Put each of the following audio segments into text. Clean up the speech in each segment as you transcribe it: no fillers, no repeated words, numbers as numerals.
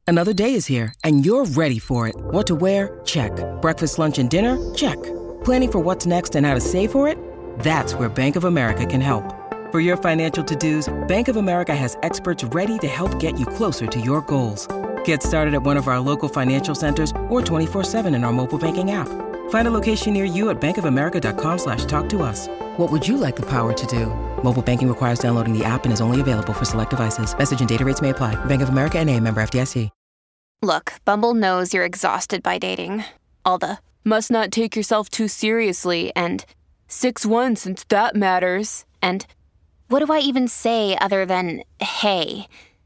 Another day is here, and you're ready for it. What to wear? Check. Breakfast, lunch, and dinner? Check. Planning for what's next and how to save for it? That's where Bank of America can help. For your financial to-dos, Bank of America has experts ready to help get you closer to your goals. Get started at one of our local financial centers or 24/7 in our mobile banking app. Find a location near you at bankofamerica.com/talktous. What would you like the power to do? Mobile banking requires downloading the app and is only available for select devices. Message and data rates may apply. Bank of America N.A., member FDIC. Look, Bumble knows you're exhausted by dating. All the, must not take yourself too seriously, and 6'1" since that matters, and what do I even say other than, hey?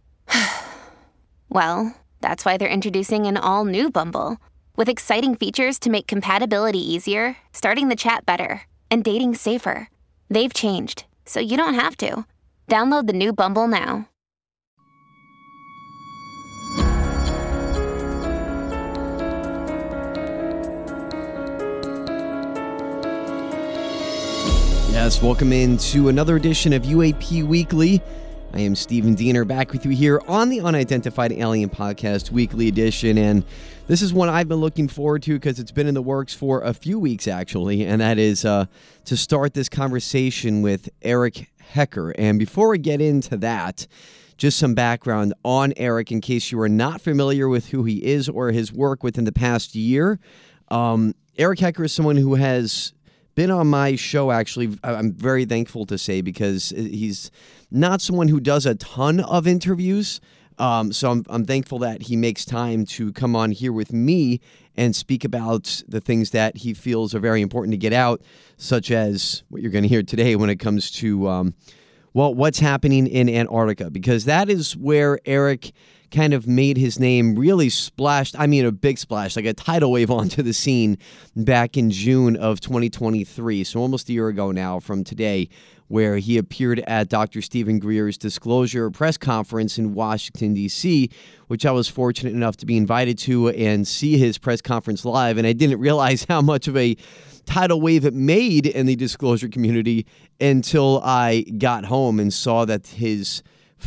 Well, that's why they're introducing an all-new Bumble, with exciting features to make compatibility easier, starting the chat better, and dating safer. They've changed, so you don't have to. Download the new Bumble now. Yes, welcome into another edition of UAP Weekly. I am Stephen Diener, back with you here on the Unidentified Alien Podcast Weekly Edition, and this is one I've been looking forward to because it's been in the works for a few weeks, actually, and that is to start this conversation with Eric Hecker. And before we get into that, just some background on Eric in case you are not familiar with who he is or his work within the past year. Eric Hecker is someone who has been on my show, actually. I'm very thankful to say, because he's not someone who does a ton of interviews. So I'm thankful that he makes time to come on here with me and speak about the things that he feels are very important to get out, such as what you're going to hear today when it comes to, what's happening in Antarctica, because that is where Eric kind of made his name, really splashed, I mean a big splash, like a tidal wave onto the scene back in June of 2023, so almost a year ago now from today, where he appeared at Dr. Stephen Greer's Disclosure press conference in Washington, D.C., which I was fortunate enough to be invited to and see his press conference live, and I didn't realize how much of a tidal wave it made in the disclosure community until I got home and saw that his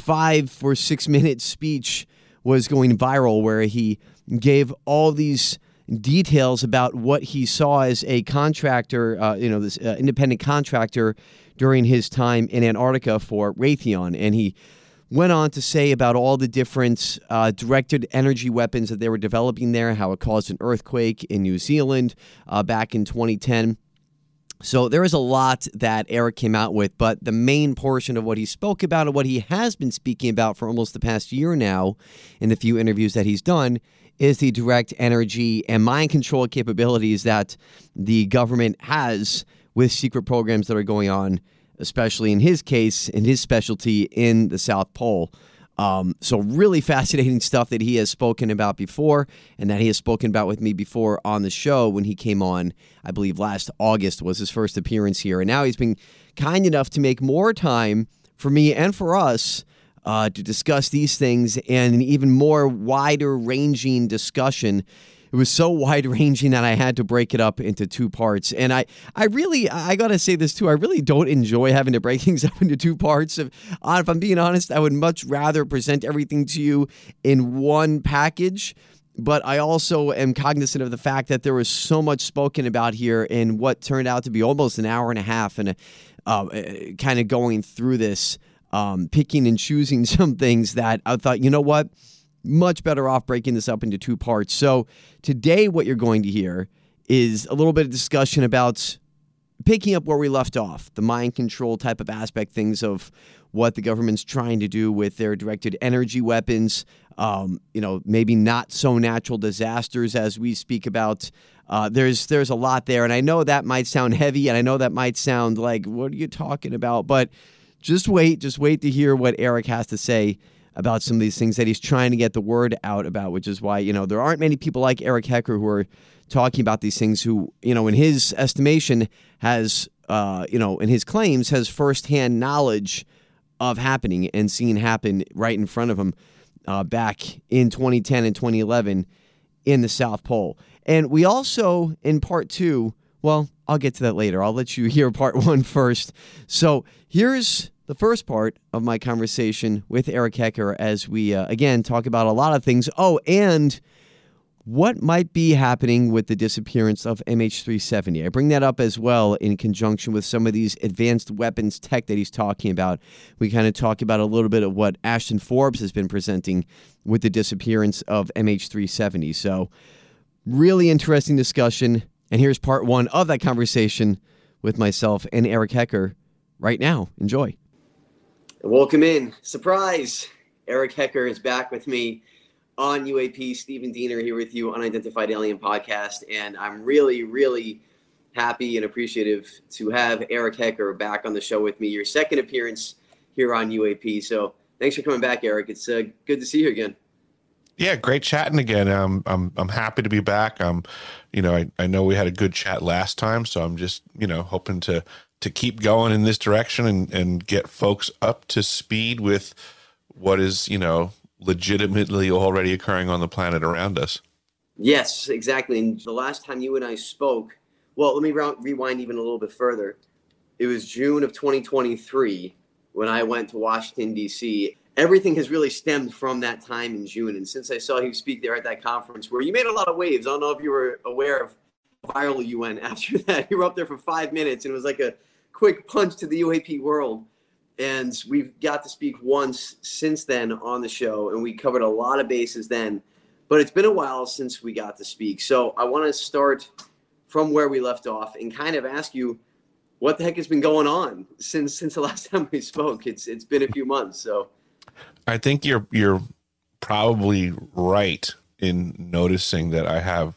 5 or 6 minute speech was going viral, where he gave all these details about what he saw as a contractor, this independent contractor during his time in Antarctica for Raytheon. And he went on to say about all the different directed energy weapons that they were developing there, how it caused an earthquake in New Zealand back in 2010. So there is a lot that Eric came out with, but the main portion of what he spoke about and what he has been speaking about for almost the past year now in the few interviews that he's done is the direct energy and mind control capabilities that the government has with secret programs that are going on, especially in his case, in his specialty in the South Pole. So really fascinating stuff that he has spoken about before and that he has spoken about with me before on the show when he came on, I believe last August was his first appearance here. And now he's been kind enough to make more time for me and for us to discuss these things and an even more wider ranging discussion. It was so wide-ranging that I had to break it up into two parts. And I got to say this too, I really don't enjoy having to break things up into two parts. If I'm being honest, I would much rather present everything to you in one package. But I also am cognizant of the fact that there was so much spoken about here in what turned out to be almost an hour and a half, and kind of going through this, picking and choosing some things that I thought, you know what? Much better off breaking this up into two parts. So today what you're going to hear is a little bit of discussion about picking up where we left off, the mind control type of aspect, things of what the government's trying to do with their directed energy weapons, maybe not so natural disasters as we speak about. There's a lot there, and I know that might sound heavy, and I know that might sound like, what are you talking about? But just wait to hear what Eric has to say about some of these things that he's trying to get the word out about, which is why, there aren't many people like Eric Hecker who are talking about these things who, in his estimation has, in his claims has firsthand knowledge of happening and seeing happen right in front of him back in 2010 and 2011 in the South Pole. And we also, in part two, well, I'll get to that later. I'll let you hear part one first. So here's the first part of my conversation with Eric Hecker as we, again, talk about a lot of things. Oh, and what might be happening with the disappearance of MH370. I bring that up as well in conjunction with some of these advanced weapons tech that he's talking about. We kind of talk about a little bit of what Ashton Forbes has been presenting with the disappearance of MH370. So really interesting discussion. And here's part one of that conversation with myself and Eric Hecker right now. Enjoy. Welcome in. Surprise! Eric Hecker is back with me on UAP. Stephen Diener here with you, Unidentified Alien Podcast. And I'm really, really happy and appreciative to have Eric Hecker back on the show with me. Your second appearance here on UAP. So thanks for coming back, Eric. It's good to see you again. Yeah, great chatting again. I'm happy to be back. I know we had a good chat last time, so I'm just, hoping to keep going in this direction and get folks up to speed with what is, legitimately already occurring on the planet around us. Yes, exactly. And the last time you and I spoke, well, let me rewind even a little bit further. It was June of 2023 when I went to Washington, D.C. Everything has really stemmed from that time in June. And since I saw you speak there at that conference where you made a lot of waves, I don't know if you were aware of how viral you went after that. You were up there for 5 minutes and it was like a quick punch to the UAP world. And we've got to speak once since then on the show, and we covered a lot of bases then. But it's been a while since we got to speak. So I want to start from where we left off and kind of ask you what the heck has been going on since the last time we spoke. It's been a few months. So I think you're probably right in noticing that I have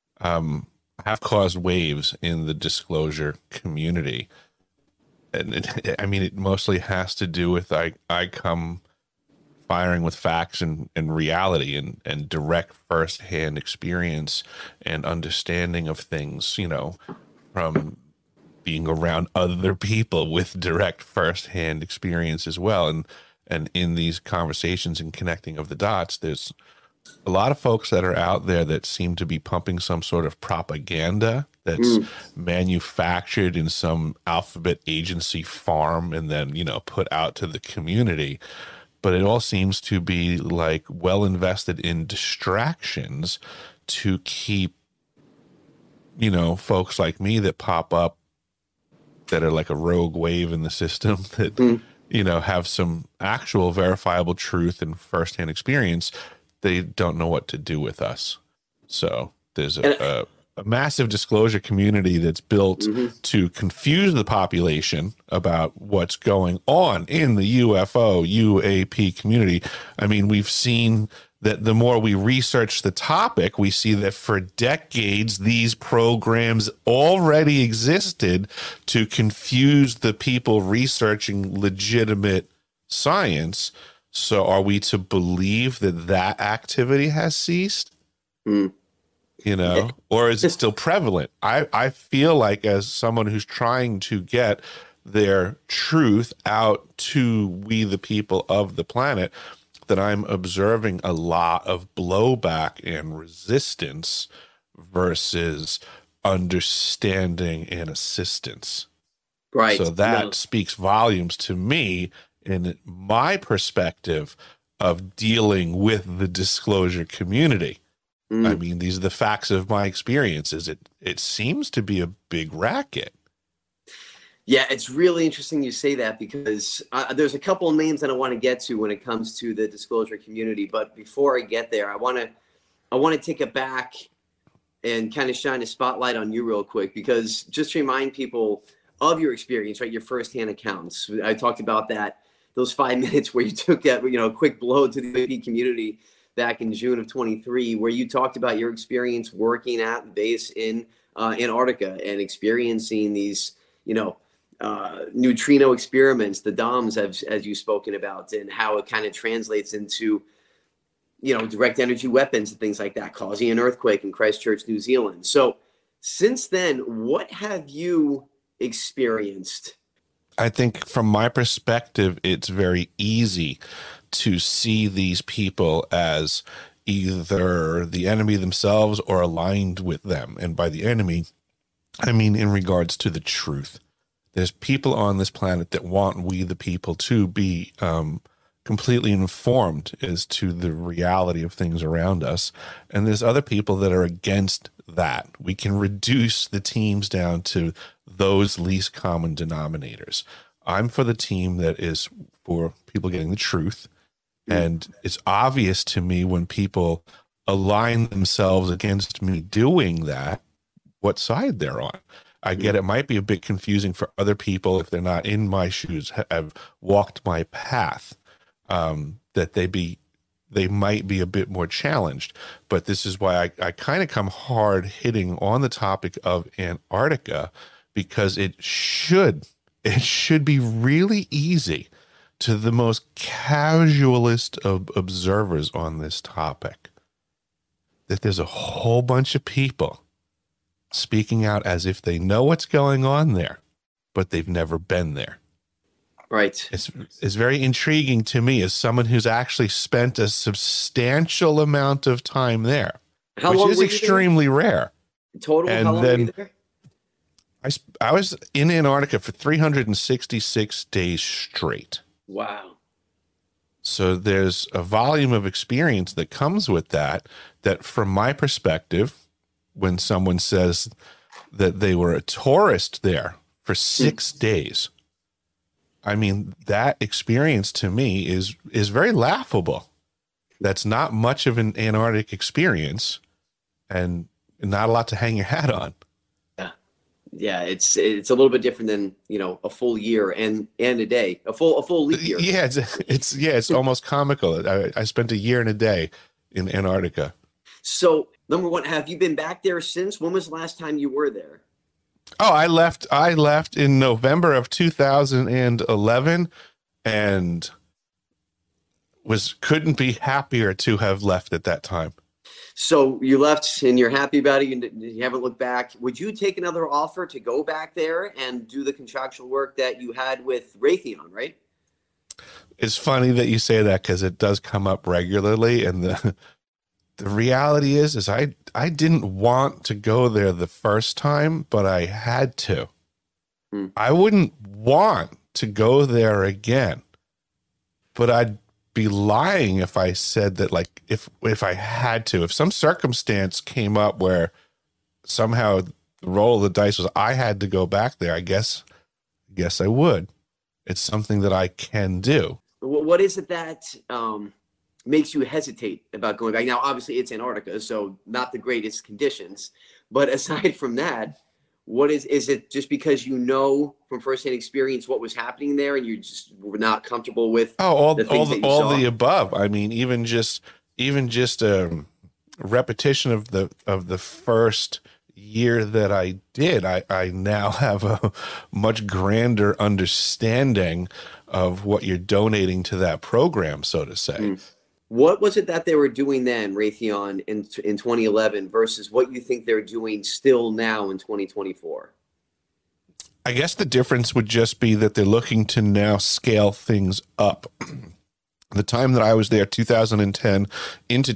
caused waves in the disclosure community. And it mostly has to do with I come firing with facts and reality and direct firsthand experience and understanding of things, from being around other people with direct firsthand experience as well. And in these conversations and connecting of the dots, there's a lot of folks that are out there that seem to be pumping some sort of propaganda that's manufactured in some alphabet agency farm and then, put out to the community. But it all seems to be like well invested in distractions to keep, folks like me that pop up that are like a rogue wave in the system that, have some actual verifiable truth and firsthand experience. They don't know what to do with us. So there's a massive disclosure community that's built to confuse the population about what's going on in the UAP community. I mean, we've seen that the more we research the topic, we see that for decades, these programs already existed to confuse the people researching legitimate science. So are we to believe that activity has ceased? Or is it still prevalent? I feel like as someone who's trying to get their truth out to we the people of the planet, that I'm observing a lot of blowback and resistance versus understanding and assistance. Right. So that speaks volumes to me in my perspective of dealing with the disclosure community. I mean, these are the facts of my experiences. It seems to be a big racket. Yeah, it's really interesting you say that because there's a couple of names that I want to get to when it comes to the disclosure community. But before I get there, I want to take it back and kind of shine a spotlight on you real quick, because just to remind people of your experience, right? Your firsthand accounts. I talked about those 5 minutes where you took that, a quick blow to the UAP community back in June of 23, where you talked about your experience working at the base in Antarctica and experiencing these, neutrino experiments, the DOMs, as you've spoken about, and how it kind of translates into, direct energy weapons and things like that, causing an earthquake in Christchurch, New Zealand. So since then, what have you experienced? I think from my perspective, it's very easy to see these people as either the enemy themselves or aligned with them. And by the enemy, I mean in regards to the truth. There's people on this planet that want we, the people, to be completely informed as to the reality of things around us. And there's other people that are against that. We can reduce the teams down to those least common denominators. I'm for the team that is for people getting the truth. And it's obvious to me when people align themselves against me doing that, what side they're on. I get it might be a bit confusing for other people if they're not in my shoes, have walked my path, that they might be a bit more challenged. But this is why I kind of come hard hitting on the topic of Antarctica, because it should be really easy to the most casualist of observers on this topic that there's a whole bunch of people speaking out as if they know what's going on there, but they've never been there. Right. It's very intriguing to me as someone who's actually spent a substantial amount of time there, which is extremely rare. Total, and how long were you there? I was in Antarctica for 366 days straight. Wow. So there's a volume of experience that comes with that from my perspective, when someone says that they were a tourist there for 6 days, I mean, that experience to me is very laughable. That's not much of an Antarctic experience and not a lot to hang your hat on. Yeah, it's a little bit different than, a full year and a day, a full leap year. Yeah, it's almost comical. I spent a year and a day in Antarctica. So, number one, have you been back there since? When was the last time you were there? Oh, I left in November of 2011 and couldn't be happier to have left at that time. So you left and you're happy about it. You haven't looked back. Would you take another offer to go back there and do the contractual work that you had with Raytheon, right? It's funny that you say that because it does come up regularly. And the reality is I didn't want to go there the first time, but I had to. I wouldn't want to go there again, but I'd be lying if I said that, like, if I had to, if some circumstance came up where somehow the roll of the dice was I had to go back there, I guess I would. It's something that I can do. What is it that makes you hesitate about going back? Now, obviously it's Antarctica, so not the greatest conditions, but aside from that, what is it just because from firsthand experience what was happening there and you just were not comfortable with all the above? I mean, even just a repetition of the first year that I did, I now have a much grander understanding of what you're donating to that program, so to say. What was it that they were doing then, Raytheon, in 2011 versus what you think they're doing still now in 2024? I guess the difference would just be that they're looking to now scale things up. The time that I was there, 2010 into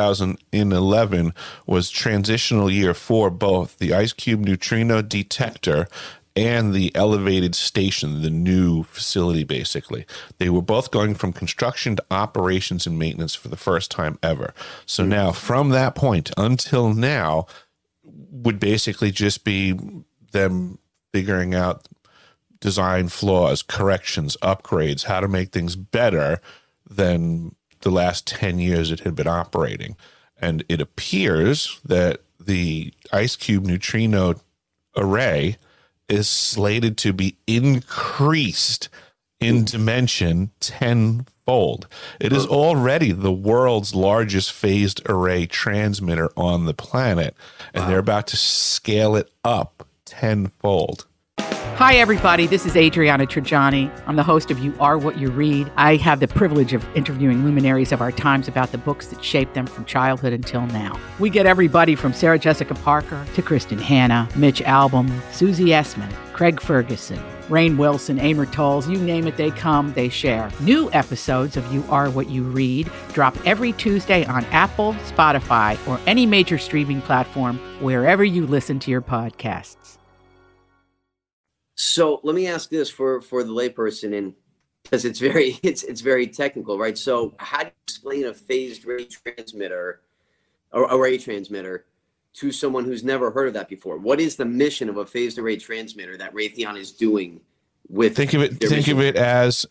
2011, was transitional year for both the IceCube neutrino detector and the elevated station, the new facility, basically. They were both going from construction to operations and maintenance for the first time ever. So now, from that point until now, would basically just be them figuring out design flaws, corrections, upgrades, how to make things better than the last 10 years it had been operating. And it appears that the IceCube neutrino array is slated to be increased in dimension 10-fold. It is already the world's largest phased array transmitter on the planet, and they're about to scale it up 10-fold. Hi, everybody. This is Adriana Trajani. I'm the host of You Are What You Read. I have the privilege of interviewing luminaries of our times about the books that shaped them from childhood until now. We get everybody from Sarah Jessica Parker to Kristen Hanna, Mitch Albom, Susie Essman, Craig Ferguson, Rainn Wilson, Amor Tolls, you name it, they come, they share. New episodes of You Are What You Read drop every Tuesday on Apple, Spotify, or any major streaming platform wherever you listen to your podcasts. So let me ask this for the layperson, and because it's very technical, right? So how do you explain a phased array transmitter or array transmitter to someone who's never heard of that before? What is the mission of a phased array transmitter that Raytheon is doing with? Think of it as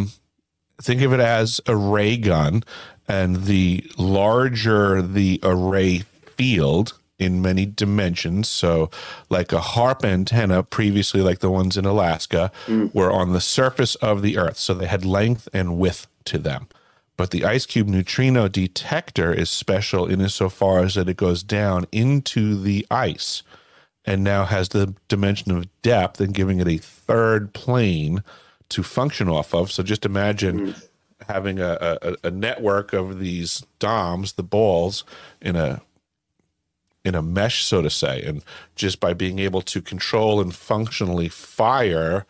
a ray gun, and the larger the array field in many dimensions. So like a HARP antenna, previously like the ones in Alaska, were on the surface of the Earth. So they had length and width to them. But the IceCube neutrino detector is special in insofar as that it goes down into the ice and now has the dimension of depth and giving it a third plane to function off of. So just imagine having a network of these DOMs, the balls, in a mesh, so to say, and just by being able to control and functionally fire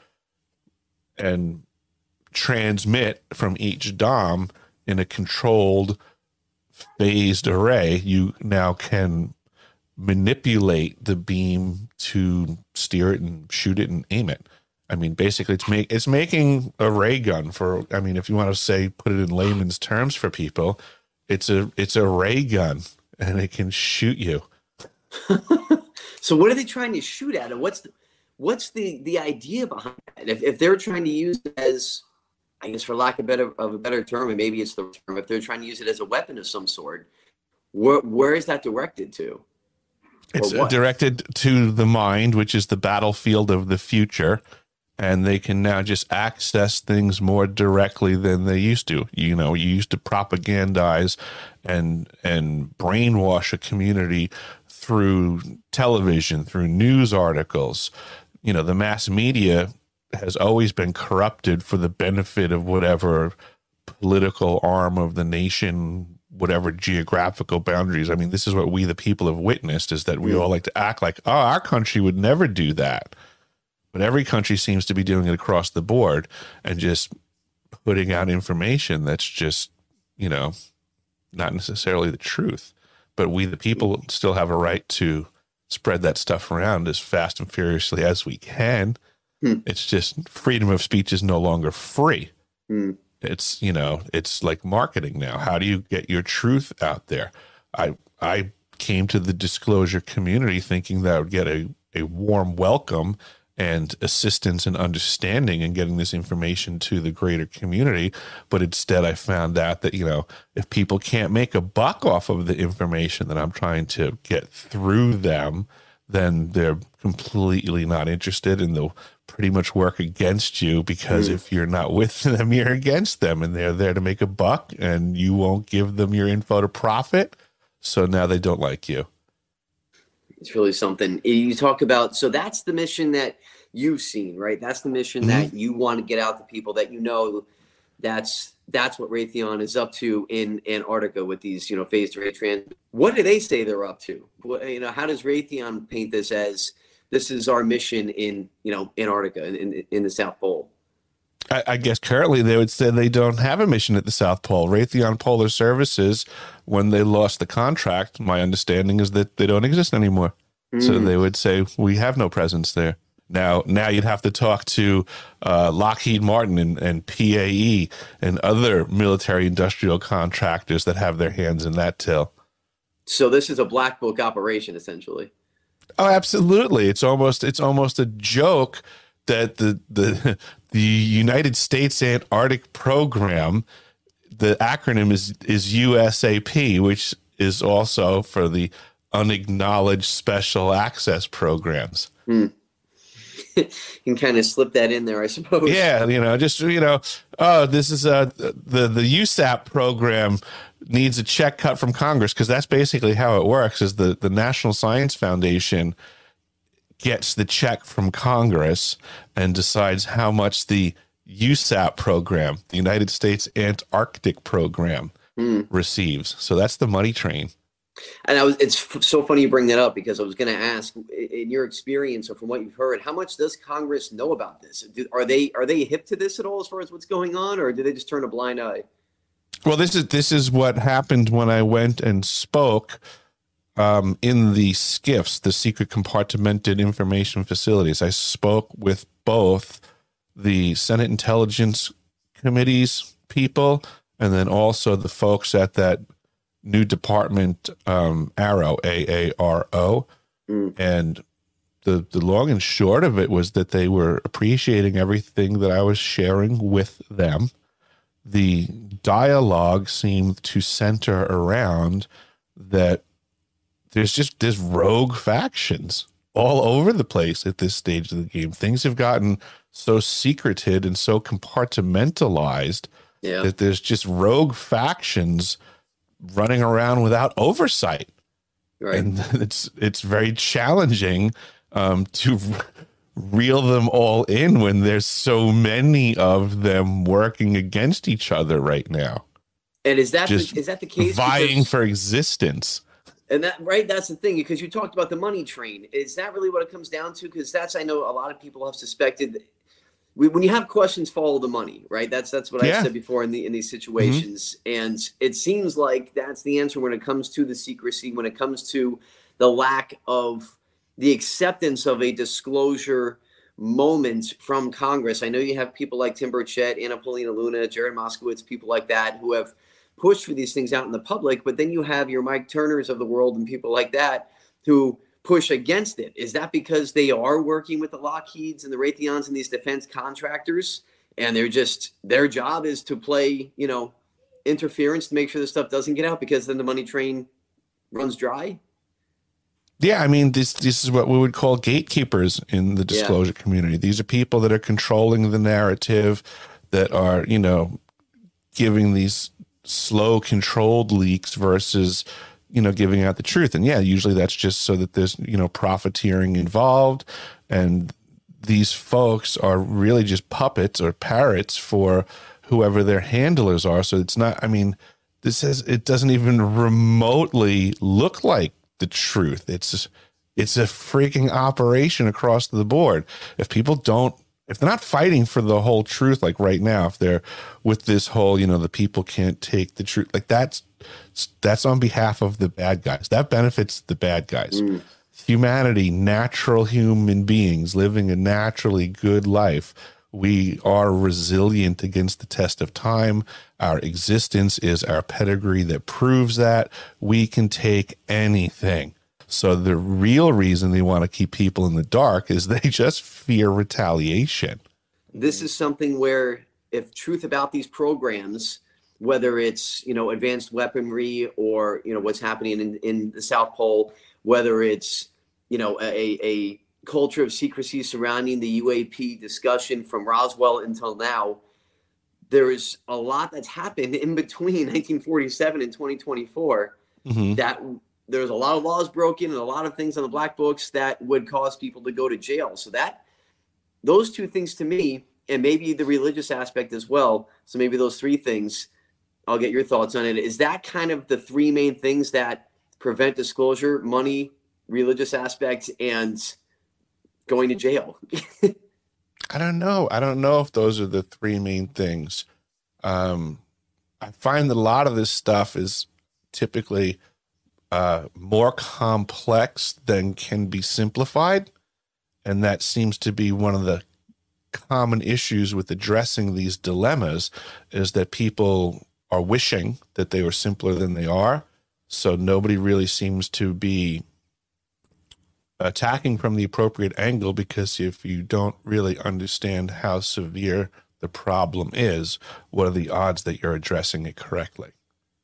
and transmit from each DOM in a controlled phased array, you now can manipulate the beam to steer it and shoot it and aim it. I mean, basically, it's making a ray gun for. I mean, if you want to say put it in layman's terms for people, it's a ray gun, and it can shoot you. So what are they trying to shoot at, and what's the idea behind it? If they're trying to use it as, I guess, for lack of a better term, and maybe it's the term, if they're trying to use it as a weapon of some sort, where is that directed to? It's directed to the mind, which is the battlefield of the future, and they can now just access things more directly than they used to. You know, you used to propagandize and brainwash a community through television, through news articles. You know, the mass media has always been corrupted for the benefit of whatever political arm of the nation, whatever geographical boundaries. I mean, this is what we, the people, have witnessed, is that we all like to act like, oh, our country would never do that. But every country seems to be doing it across the board and just putting out information that's just, you know, not necessarily the truth. But we, the people, still have a right to spread that stuff around as fast and furiously as we can. It's just freedom of speech is no longer free. It's, you know, it's like marketing now. How do you get your truth out there? I came to the disclosure community thinking that I would get a warm welcome and assistance and understanding in getting this information to the greater community. But instead I found out that, you know, if people can't make a buck off of the information that I'm trying to get through them, then they're completely not interested, and they'll pretty much work against you, because if you're not with them, you're against them, and they're there to make a buck, and you won't give them your info to profit. So now they don't like you. It's really something. You talk about, so that's the mission that you've seen, right? That's the mission that you want to get out to people, that, you know, that's what Raytheon is up to in Antarctica with these, you know, phased array trans. What do they say they're up to? You know, how does Raytheon paint this as, this is our mission in, you know, Antarctica, in the South Pole? I guess currently they would say they don't have a mission at the South Pole. Raytheon Polar Services, when they lost the contract, my understanding is that they don't exist anymore. So they would say, we have no presence there. Now you'd have to talk to Lockheed Martin and PAE and other military industrial contractors that have their hands in that till. So this is a black book operation, essentially. Oh, absolutely. It's almost a joke that the United States Antarctic Program, the acronym is USAP, which is also for the Unacknowledged Special Access Programs. You can kind of slip that in there, I suppose. Yeah, you know, just, you know, oh, this is the USAP program needs a check cut from Congress, because that's basically how it works. Is the National Science Foundation gets the check from Congress and decides how much the USAP program, the United States Antarctic Program, receives. So that's the money train. And it's so funny you bring that up, because I was going to ask, in your experience or from what you've heard, how much does Congress know about this? Are they hip to this at all as far as what's going on, or do they just turn a blind eye? Well, this is what happened when I went and spoke in the SCIFs, the secret compartmented information facilities. I spoke with both the Senate Intelligence Committee's people and then also the folks at that new department, AARO, AARO. And the long and short of it was that they were appreciating everything that I was sharing with them. The dialogue seemed to center around that there's rogue factions all over the place at this stage of the game. Things have gotten so secreted and so compartmentalized that there's just rogue factions running around without oversight. Right. And it's very challenging to reel them all in when there's so many of them working against each other right now. And is that the case? Vying for existence. And that's the thing, because you talked about the money train. Is that really what it comes down to? Because I know a lot of people have suspected. When you have questions, follow the money, right? That's what I've said before in these situations. And it seems like that's the answer when it comes to the secrecy, when it comes to the lack of the acceptance of a disclosure moment from Congress. I know you have people like Tim Burchett, Anna Paulina Luna, Jared Moskowitz, people like that who have pushed for these things out in the public, but then you have your Mike Turners of the world and people like that who push against it. Is that because they are working with the Lockheeds and the Raytheons and these defense contractors, and their job is to play, interference to make sure this stuff doesn't get out, because then the money train runs dry? Yeah, I mean, this is what we would call gatekeepers in the disclosure community. These are people that are controlling the narrative, that are, giving these slow, controlled leaks versus, giving out the truth. And usually that's just so that there's, profiteering involved. And these folks are really just puppets or parrots for whoever their handlers are. So it's not, it doesn't even remotely look like the truth. It's a freaking operation across the board. If they're not fighting for the whole truth, like right now, if they're with this whole, the people can't take the truth, like that's on behalf of the bad guys. That benefits the bad guys. Humanity, natural human beings living a naturally good life. We are resilient against the test of time. Our existence is our pedigree that proves that we can take anything. So the real reason they want to keep people in the dark is they just fear retaliation. This is something where if truth about these programs, whether it's, advanced weaponry or, what's happening in the South Pole, whether it's, a culture of secrecy surrounding the UAP discussion from Roswell until now, there is a lot that's happened in between 1947 and 2024 that there's a lot of laws broken and a lot of things on the black books that would cause people to go to jail. So those two things to me, and maybe the religious aspect as well. So maybe those three things, I'll get your thoughts on it. Is that kind of the three main things that prevent disclosure: money, religious aspect, and going to jail? I don't know. I don't know if those are the three main things. I find that a lot of this stuff is typically more complex than can be simplified. And that seems to be one of the common issues with addressing these dilemmas, is that people are wishing that they were simpler than they are. So nobody really seems to be attacking from the appropriate angle, because if you don't really understand how severe the problem is, what are the odds that you're addressing it correctly?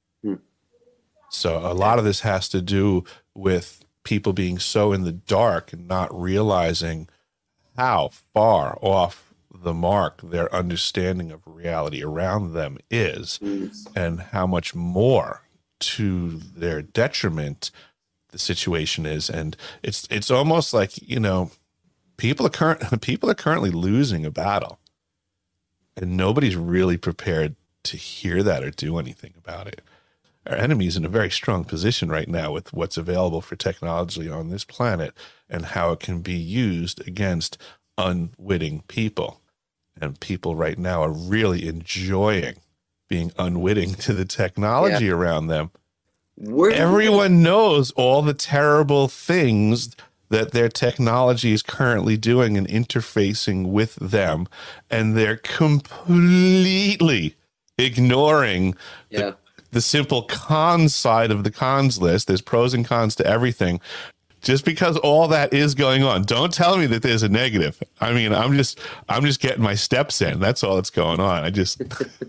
So a lot of this has to do with people being so in the dark and not realizing how far off the mark their understanding of reality around them is, and how much more to their detriment the situation is. And it's almost like, people are currently losing a battle, and nobody's really prepared to hear that or do anything about it. Our enemy's in a very strong position right now with what's available for technology on this planet and how it can be used against unwitting people. And people right now are really enjoying being unwitting to the technology around them. Everyone knows all the terrible things that their technology is currently doing and interfacing with them, and they're completely ignoring the simple cons side of the cons list. There's pros and cons to everything. Just because all that is going on, don't tell me that there's a negative. I mean, I'm just getting my steps in. That's all that's going on. It's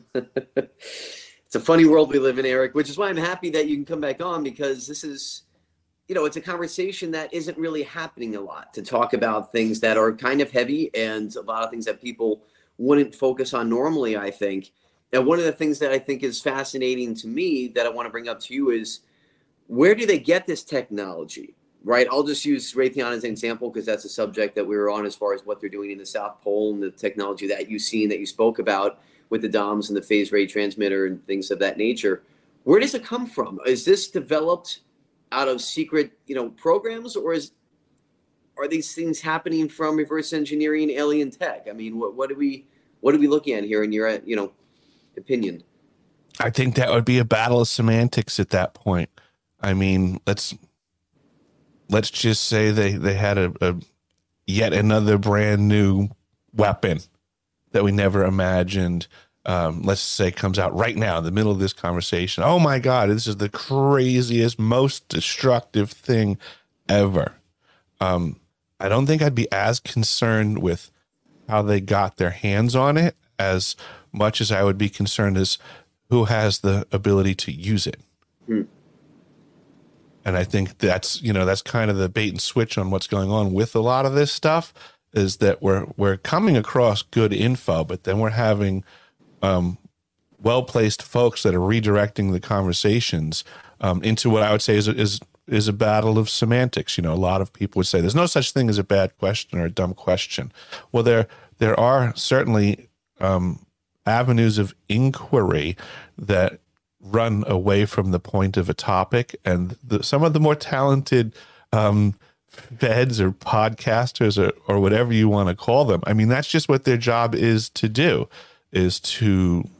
a funny world we live in, Eric, which is why I'm happy that you can come back on, because this is, it's a conversation that isn't really happening a lot, to talk about things that are kind of heavy and a lot of things that people wouldn't focus on normally, I think. And one of the things that I think is fascinating to me that I want to bring up to you is, where do they get this technology, right? I'll just use Raytheon as an example, because that's a subject that we were on as far as what they're doing in the South Pole and the technology that you've seen, that you spoke about with the DOMs and the phase array transmitter and things of that nature. Where does it come from? Is this developed out of secret, programs, or are these things happening from reverse engineering alien tech? I mean, what are we looking at here in your, opinion? I think that would be a battle of semantics at that point. I mean, let's just say they had a yet another brand new weapon that we never imagined. Let's say comes out right now in the middle of this conversation. Oh my God, this is the craziest, most destructive thing ever. I don't think I'd be as concerned with how they got their hands on it as much as I would be concerned as who has the ability to use it. And I think that's kind of the bait and switch on what's going on with a lot of this stuff, is that we're coming across good info, but then we're having well-placed folks that are redirecting the conversations into what I would say is a battle of semantics. A lot of people would say there's no such thing as a bad question or a dumb question. Well, there are certainly avenues of inquiry that run away from the point of a topic, and some of the more talented feds or podcasters or whatever you want to call them, I mean, that's just what their job is to do, is to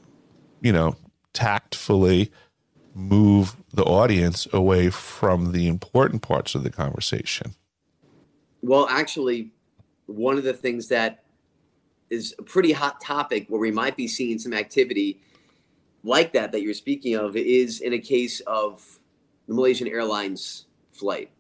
tactfully move the audience away from the important parts of the conversation. Well, actually, one of the things that is a pretty hot topic where we might be seeing some activity like that you're speaking of is in a case of the Malaysian Airlines flight,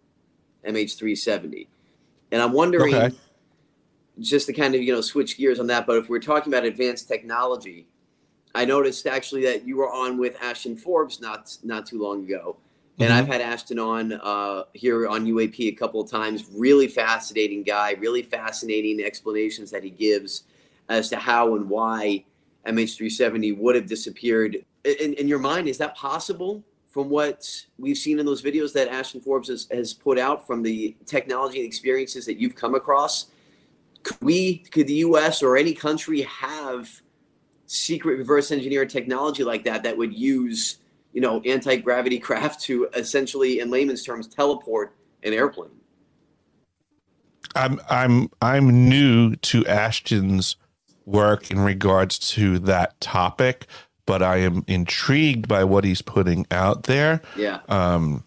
MH370. And I'm wondering, just to kind of, switch gears on that, but if we're talking about advanced technology, I noticed actually that you were on with Ashton Forbes not too long ago. And I've had Ashton on here on UAP a couple of times. Really fascinating guy, really fascinating explanations that he gives as to how and why MH370 would have disappeared. In your mind, is that possible from what we've seen in those videos that Ashton Forbes has put out, from the technology and experiences that you've come across? Could the U.S. or any country have secret reverse engineered technology like that would use, anti-gravity craft to essentially, in layman's terms, teleport an airplane? I'm new to Ashton's work in regards to that topic, but I am intrigued by what he's putting out there. Yeah. I'm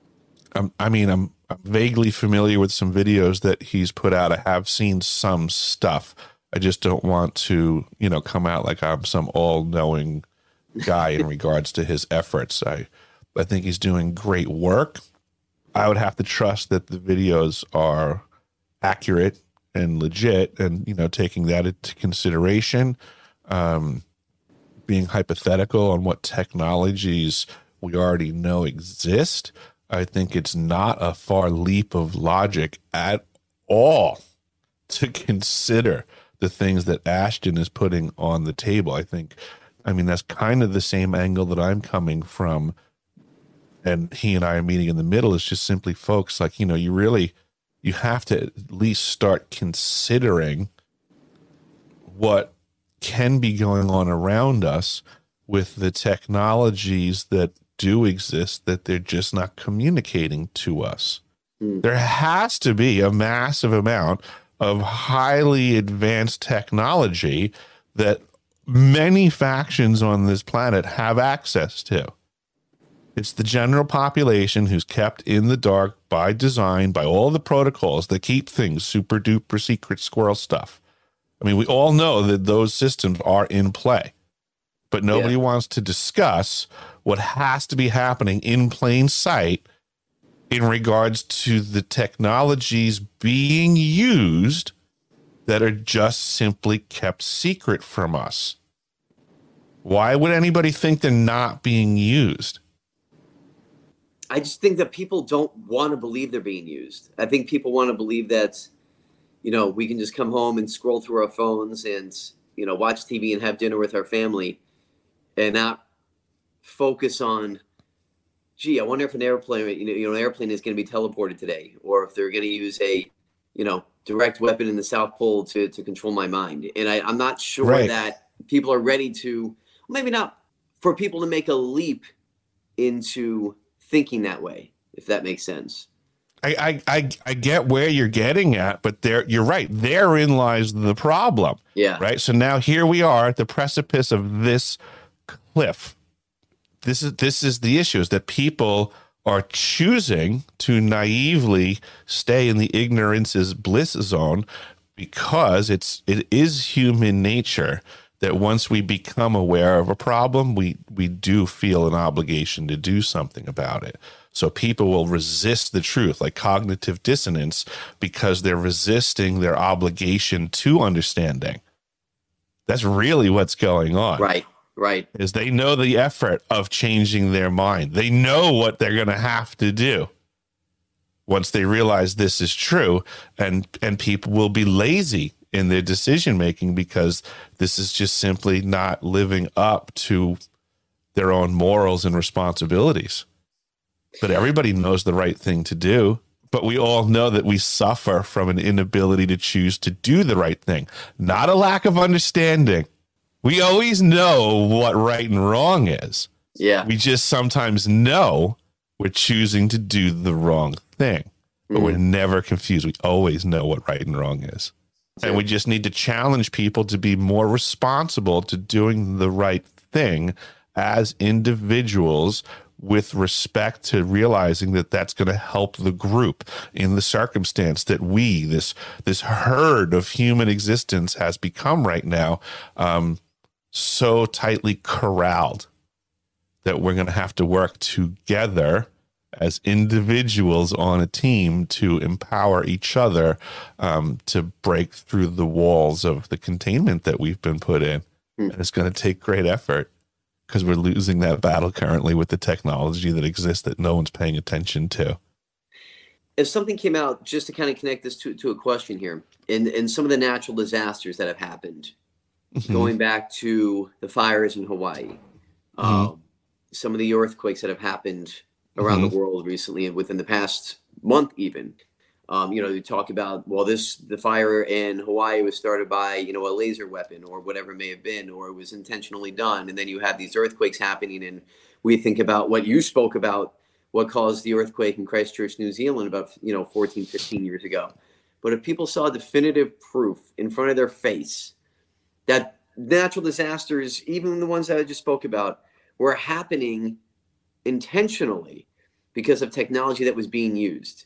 vaguely familiar with some videos that he's put out. I have seen some stuff. I just don't want to, come out like I'm some all-knowing guy in regards to his efforts. I think he's doing great work. I would have to trust that the videos are accurate and legit, and taking that into consideration, being hypothetical on what technologies we already know exist. I think it's not a far leap of logic at all to consider the things that Ashton is putting on the table. I mean, that's kind of the same angle that I'm coming from, and he and I are meeting in the middle. Is just simply, folks, like, you have to at least start considering what can be going on around us with the technologies that do exist, that they're just not communicating to us. There has to be a massive amount of highly advanced technology that many factions on this planet have access to. It's the general population who's kept in the dark by design, by all the protocols that keep things super duper secret squirrel stuff. I mean, we all know that those systems are in play, but nobody wants to discuss what has to be happening in plain sight in regards to the technologies being used that are just simply kept secret from us. Why would anybody think they're not being used? I just think that people don't want to believe they're being used. I think people want to believe that, we can just come home and scroll through our phones and, watch TV and have dinner with our family and not focus on, gee, I wonder if an airplane, an airplane is going to be teleported today, or if they're going to use a, direct weapon in the South Pole to control my mind. And I'm not sure that people are ready to, maybe not for people to make a leap into thinking that way, if that makes sense. I get where you're getting at, but you're right. Therein lies the problem. Yeah. Right. So now here we are at the precipice of this cliff. This is the issue, is that people are choosing to naively stay in the ignorance's bliss zone because it is human nature that once we become aware of a problem, we do feel an obligation to do something about it. So people will resist the truth, like cognitive dissonance, because they're resisting their obligation to understanding. That's really what's going on. Right. Is they know the effort of changing their mind. They know what they're going to have to do once they realize this is true, and people will be lazy in their decision making because this is just simply not living up to their own morals and responsibilities. But everybody knows the right thing to do. But we all know that we suffer from an inability to choose to do the right thing, not a lack of understanding. We always know what right and wrong is. Yeah. We just sometimes know we're choosing to do the wrong thing, but we're never confused. We always know what right and wrong is. And we just need to challenge people to be more responsible to doing the right thing as individuals, with respect to realizing that that's going to help the group in the circumstance that this herd of human existence has become right now, so tightly corralled that we're going to have to work together as individuals on a team to empower each other to break through the walls of the containment that we've been put in. And it's going to take great effort because we're losing that battle currently with the technology that exists that no one's paying attention to. If something came out, just to kind of connect this to a question here, in some of the natural disasters that have happened, going back to the fires in Hawaii, some of the earthquakes that have happened around the world recently and within the past month even. You talk about, the fire in Hawaii was started by, a laser weapon or whatever it may have been, or it was intentionally done. And then you have these earthquakes happening. And we think about what you spoke about, what caused the earthquake in Christchurch, New Zealand about, 14, 15 years ago. But if people saw definitive proof in front of their face that natural disasters, even the ones that I just spoke about, were happening intentionally because of technology that was being used.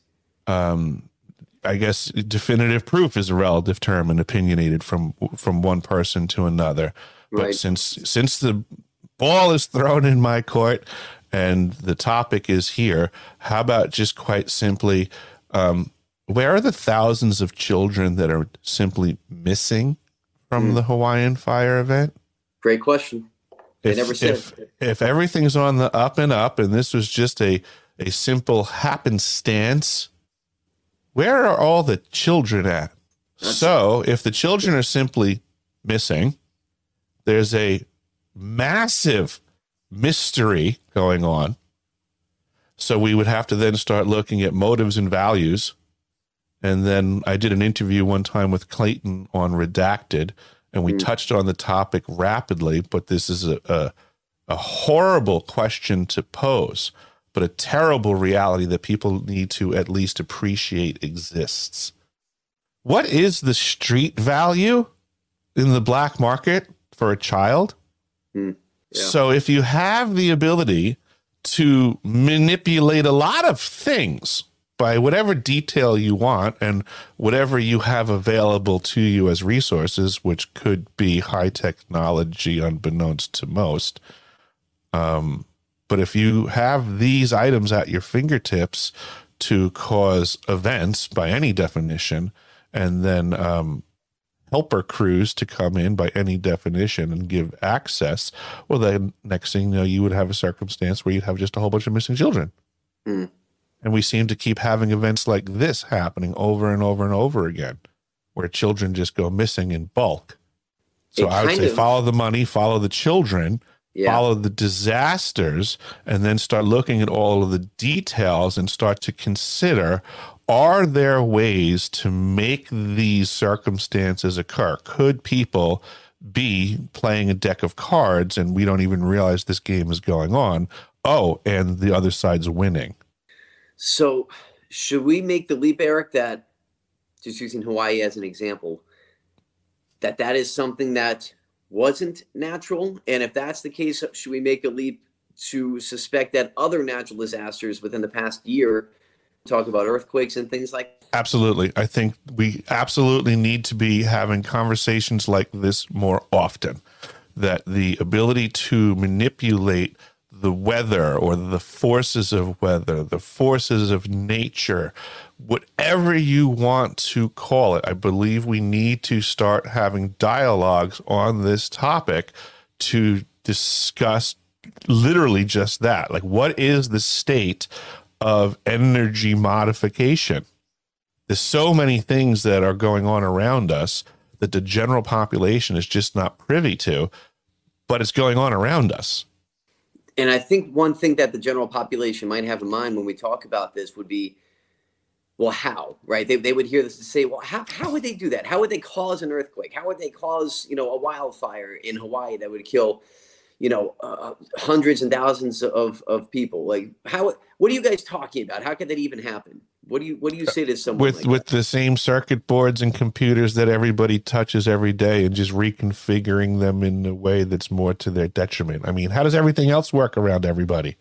I guess definitive proof is a relative term and opinionated from one person to another. But Right. since the ball is thrown in my court and the topic is here, how about just quite simply, where are the thousands of children that are simply missing from the Hawaiian fire event? Great question. They never said. If everything's on the up and up, and this was just a simple happenstance, where are all the children at? So if the children are simply missing, there's a massive mystery going on. So we would have to then start looking at motives and values. And then I did an interview one time with Clayton on Redacted, and we touched on the topic rapidly, but this is a horrible question to pose, but a terrible reality that people need to at least appreciate exists. What is the street value in the black market for a child? Yeah. So if you have the ability to manipulate a lot of things by whatever detail you want and whatever you have available to you as resources, which could be high technology unbeknownst to most. But if you have these items at your fingertips to cause events by any definition, and then helper crews to come in by any definition and give access, well, then next thing you know, you would have a circumstance where you'd have just a whole bunch of missing children. Mm. And we seem to keep having events like this happening over and over and over again, where children just go missing in bulk. So I would say follow the money, follow the children, follow the disasters, and then start looking at all of the details and start to consider, are there ways to make these circumstances occur? Could people be playing a deck of cards and we don't even realize this game is going on? Oh, and the other side's winning. So should we make the leap, Eric, that, just using Hawaii as an example, that is something that wasn't natural? And if that's the case, should we make a leap to suspect that other natural disasters within the past year, talk about earthquakes and things like that? Absolutely. I think we absolutely need to be having conversations like this more often, that the ability to manipulate the weather or the forces of weather, the forces of nature, whatever you want to call it, I believe we need to start having dialogues on this topic to discuss literally just that. Like, what is the state of energy modification? There's so many things that are going on around us that the general population is just not privy to, but it's going on around us. And I think one thing that the general population might have in mind when we talk about this would be, well, how, right? They would hear this and say, well, how would they do that? How would they cause an earthquake? How would they cause, a wildfire in Hawaii that would kill, hundreds and thousands of people? Like, what are you guys talking about? How could that even happen? What do you say to someone with the same circuit boards and computers that everybody touches every day and just reconfiguring them in a way that's more to their detriment? I mean, how does everything else work around everybody?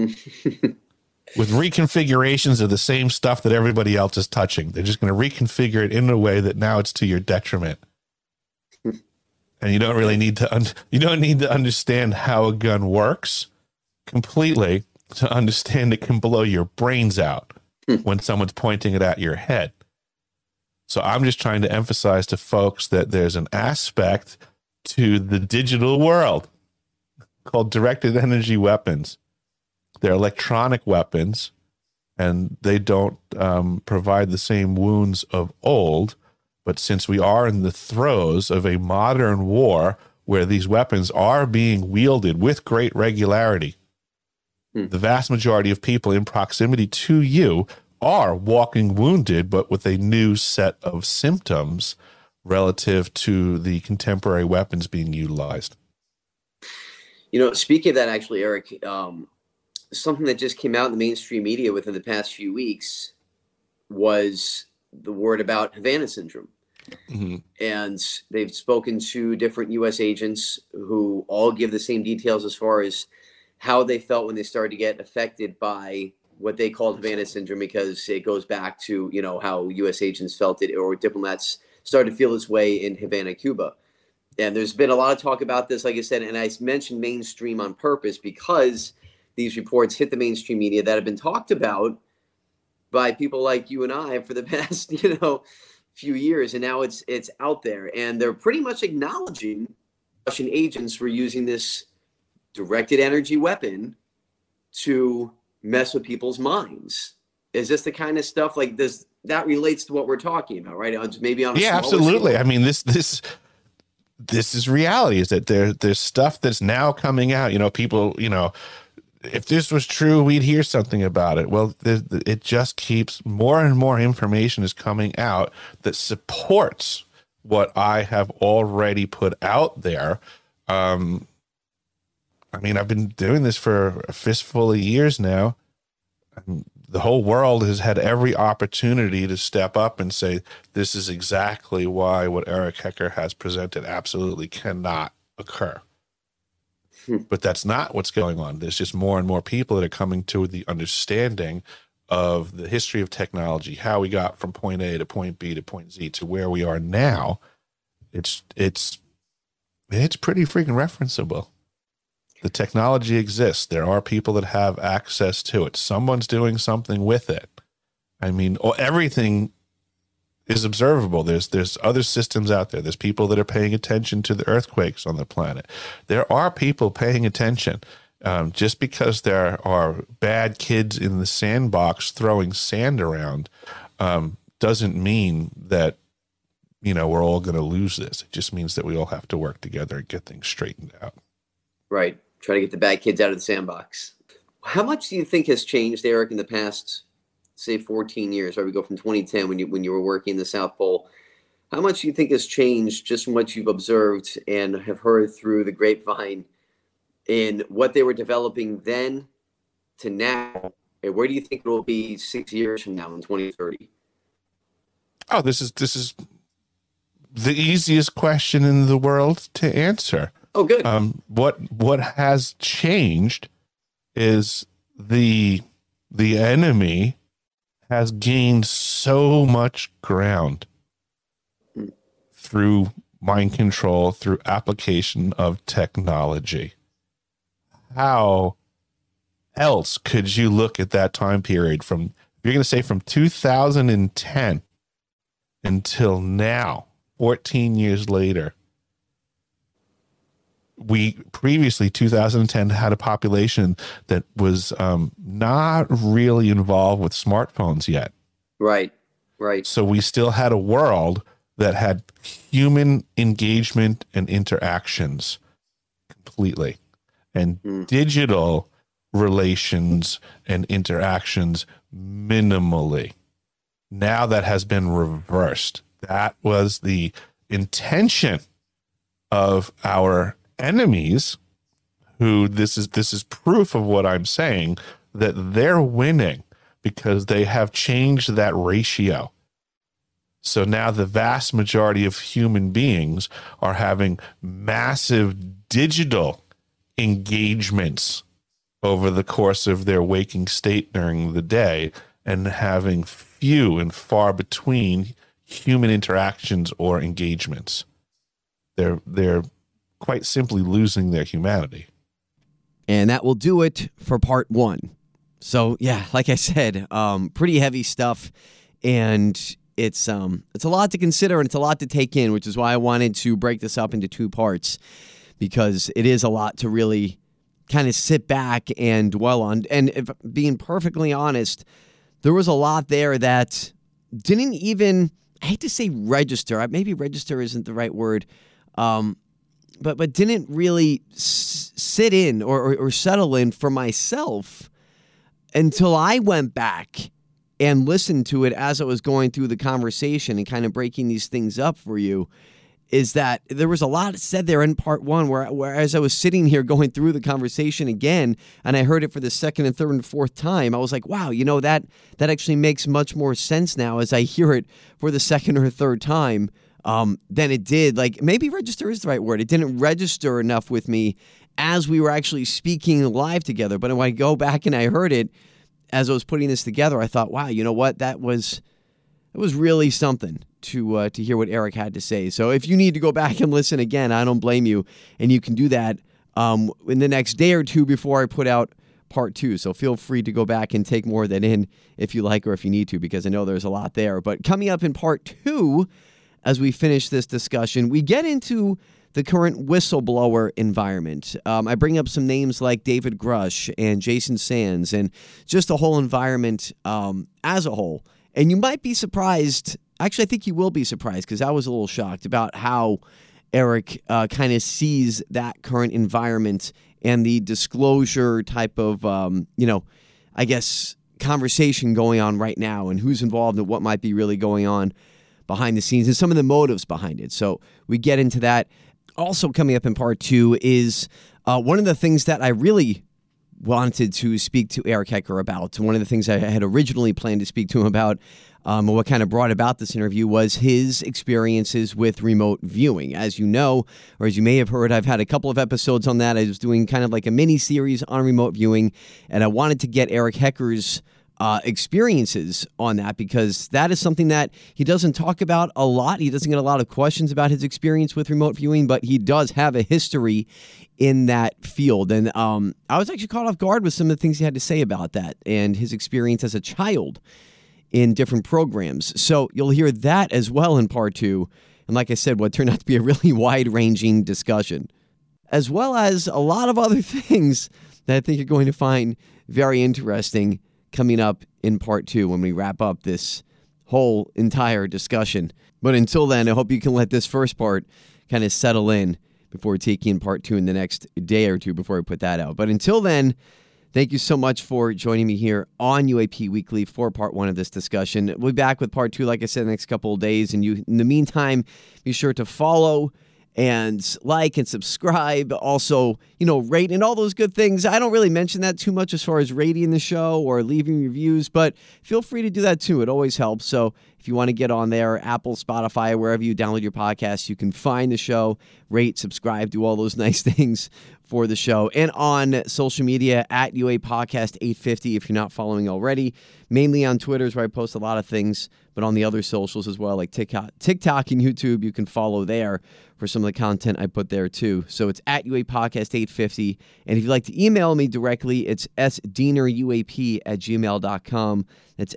With reconfigurations of the same stuff that everybody else is touching. They're just going to reconfigure it in a way that now it's to your detriment. And you don't really need to understand how a gun works completely to understand it can blow your brains out when someone's pointing it at your head. So I'm just trying to emphasize to folks that there's an aspect to the digital world called directed energy weapons. They're electronic weapons, and they don't provide the same wounds of old. But since we are in the throes of a modern war where these weapons are being wielded with great regularity, the vast majority of people in proximity to you are walking wounded, but with a new set of symptoms relative to the contemporary weapons being utilized. Speaking of that, actually, Eric, something that just came out in the mainstream media within the past few weeks was the word about Havana syndrome. Mm-hmm. And they've spoken to different U.S. agents who all give the same details as far as how they felt when they started to get affected by what they called Havana syndrome, because it goes back to, how U.S. agents felt it, or diplomats started to feel this way in Havana, Cuba. And there's been a lot of talk about this, like I said, and I mentioned mainstream on purpose because these reports hit the mainstream media that have been talked about by people like you and I for the past, few years. And now it's out there, and they're pretty much acknowledging Russian agents were using this directed energy weapon to mess with people's minds. Is this the kind of stuff like this that relates to what we're talking about, right? Maybe on a absolutely. Scale. I mean, this is reality. Is that there's stuff that's now coming out. People, if this was true, we'd hear something about it. Well, it just keeps more and more information is coming out that supports what I have already put out there. I've been doing this for a fistful of years now. The whole world has had every opportunity to step up and say, this is exactly why what Eric Hecker has presented absolutely cannot occur. But that's not what's going on. There's just more and more people that are coming to the understanding of the history of technology, how we got from point A to point B to point Z to where we are now. It's pretty freaking referenceable. The technology exists. There are people that have access to it. Someone's doing something with it. I mean, everything is observable. There's other systems out there. There's people that are paying attention to the earthquakes on the planet. There are people paying attention. Just because there are bad kids in the sandbox throwing sand around doesn't mean that, we're all going to lose this. It just means that we all have to work together and get things straightened out. Right. Try to get the bad kids out of the sandbox. How much do you think has changed, Eric, in the past, say, 14 years? Right, we go from 2010 when you were working in the South Pole. How much do you think has changed just from what you've observed and have heard through the grapevine in what they were developing then to now? And where do you think it will be 6 years from now in 2030? Oh, this is the easiest question in the world to answer. Oh, good. What has changed is the enemy has gained so much ground through mind control, through application of technology. How else could you look at that time period you're going to say from 2010 until now, 14 years later? We previously, 2010, had a population that was not really involved with smartphones yet. Right. So we still had a world that had human engagement and interactions completely, and digital relations and interactions minimally. Now that has been reversed. That was the intention of our enemies, who this is proof of what I'm saying, that they're winning because they have changed that ratio. So now the vast majority of human beings are having massive digital engagements over the course of their waking state during the day, and having few and far between human interactions or engagements. They're quite simply losing their humanity. And that will do it for part one. So yeah, like I said, pretty heavy stuff, and it's a lot to consider and it's a lot to take in, which is why I wanted to break this up into two parts, because it is a lot to really kind of sit back and dwell on. And if being perfectly honest, there was a lot there that didn't even, I hate to say register. Maybe register isn't the right word. But didn't really sit in or settle in for myself until I went back and listened to it as I was going through the conversation and kind of breaking these things up for you. Is that there was a lot said there in part one where as I was sitting here going through the conversation again, and I heard it for the second and third and fourth time, I was like, wow, that actually makes much more sense now as I hear it for the second or third time than it did. Like, maybe register is the right word. It didn't register enough with me as we were actually speaking live together. But when I go back and I heard it as I was putting this together, I thought, wow, you know what? That was really something to hear what Eric had to say. So if you need to go back and listen again, I don't blame you. And you can do that in the next day or two before I put out part two. So feel free to go back and take more of that in if you like or if you need to, because I know there's a lot there. But coming up in part two, as we finish this discussion, we get into the current whistleblower environment. I bring up some names like David Grush and Jason Sands and just the whole environment as a whole. And you might be surprised. Actually, I think you will be surprised, because I was a little shocked about how Eric kind of sees that current environment and the disclosure type of, I guess, conversation going on right now, and who's involved and what might be really going on behind the scenes and some of the motives behind it. So we get into that. Also coming up in part two is one of the things that I really wanted to speak to Eric Hecker about. One of the things I had originally planned to speak to him about, what kind of brought about this interview, was his experiences with remote viewing. As you know, or as you may have heard, I've had a couple of episodes on that. I was doing kind of like a mini series on remote viewing, and I wanted to get Eric Hecker's experiences on that, because that is something that he doesn't talk about a lot. He doesn't get a lot of questions about his experience with remote viewing, but he does have a history in that field. And I was actually caught off guard with some of the things he had to say about that and his experience as a child in different programs. So you'll hear that as well in part 2. And like I said, what turned out to be a really wide-ranging discussion, as well as a lot of other things that I think you're going to find very interesting coming up in part 2 when we wrap up this whole entire discussion. But until then, I hope you can let this first part kind of settle in before taking part 2 in the next day or two before I put that out. But until then, thank you so much for joining me here on UAP Weekly for part 1 of this discussion. We'll be back with part 2, like I said, in the next couple of days. And in the meantime, be sure to follow and like and subscribe. Also, rate and all those good things. I don't really mention that too much as far as rating the show or leaving reviews, but feel free to do that too. It always helps. So if you want to get on there, Apple, Spotify, wherever you download your podcasts, you can find the show, rate, subscribe, do all those nice things for the show. And on social media at UA Podcast 850 if you're not following already. Mainly on Twitter is where I post a lot of things, but on the other socials as well, like TikTok and YouTube, you can follow there for some of the content I put there too. So it's at UA Podcast 850. And if you'd like to email me directly, it's sdieneruap@gmail.com. That's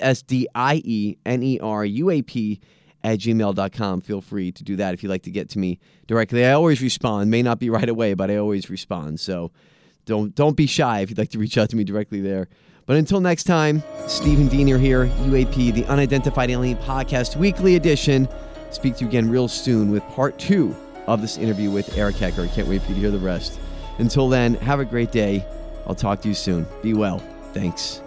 SDIENERUAP@gmail.com. Feel free to do that if you'd like to get to me directly. I always respond. May not be right away, but I always respond. So don't be shy if you'd like to reach out to me directly there. But until next time, Stephen Diener here, UAP, the Unidentified Alien Podcast Weekly Edition. Speak to you again real soon with part 2 of this interview with Eric Hecker. I can't wait for you to hear the rest. Until then, have a great day. I'll talk to you soon. Be well. Thanks.